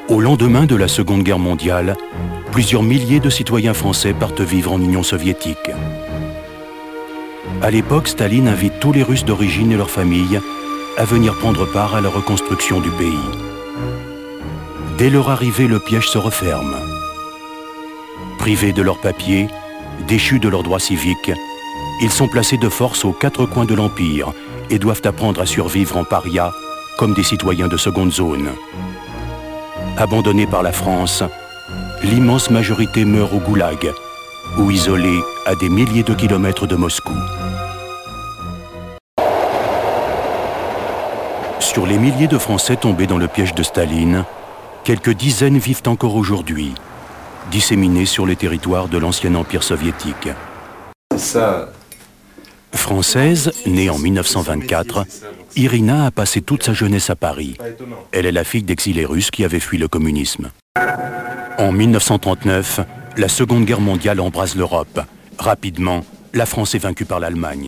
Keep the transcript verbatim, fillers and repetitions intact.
Au lendemain de la Seconde Guerre mondiale, plusieurs milliers de citoyens français partent vivre en Union soviétique. À l'époque, Staline invite tous les Russes d'origine et leurs familles à venir prendre part à la reconstruction du pays. Dès leur arrivée, le piège se referme. Privés de leurs papiers, déchus de leurs droits civiques, ils sont placés de force aux quatre coins de l'Empire et doivent apprendre à survivre en paria comme des citoyens de seconde zone. Abandonnés par la France, l'immense majorité meurt au goulag, ou isolée à des milliers de kilomètres de Moscou. Sur les milliers de Français tombés dans le piège de Staline, quelques dizaines vivent encore aujourd'hui, disséminés sur les territoires de l'ancien empire soviétique. Ça... Française, née en mille neuf cent vingt-quatre, Irina a passé toute sa jeunesse à Paris. Elle est la fille d'exilés russes qui avaient fui le communisme. En mille neuf cent trente-neuf, la Seconde Guerre mondiale embrase l'Europe. Rapidement, la France est vaincue par l'Allemagne.